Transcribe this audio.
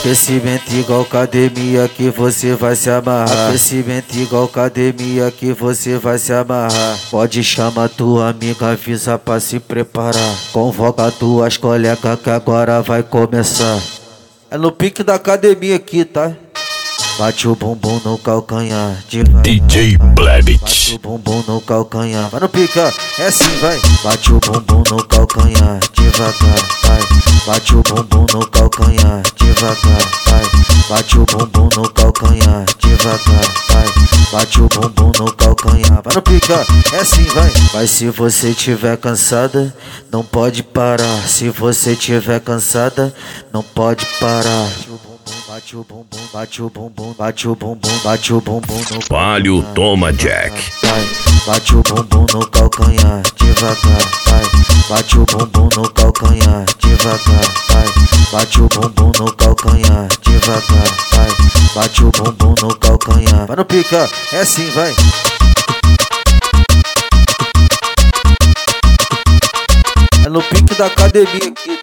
Aquecimento igual academia que você vai se amarrar. Aquecimento igual academia que você vai se amarrar. Pode chamar tua amiga, avisa pra se preparar. Convoca tuas colegas que agora vai começar. É no pique da academia aqui, tá? Bate o bumbum no calcanhar devagar. DJ Blebit. Bate o bumbum no calcanhar. Vai no pique, ó. É assim, vai. Bate o bumbum no calcanhar devagar, vai. Bate o bumbum no calcanhar devagar, vai. Bate o bumbum no calcanhar devagar, vai. Bate o bumbum no calcanhar. Vai no pique, ó. É assim, vai. Mas se você tiver cansada, não pode parar. Se você tiver cansada, não pode parar. Bate o bumbum, bate o bumbum, bate o bumbum, bate o bumbum no Palio toma Jack. vai. Bate o bumbum no calcanhar devagar, vai. Bate o bumbum no calcanhar devagar, vai. Bate o bumbum no calcanhar devagar, vai. Bate o bumbum no calcanhar. Vai no pique, ó. É assim, vai. É no pique da academia aqui.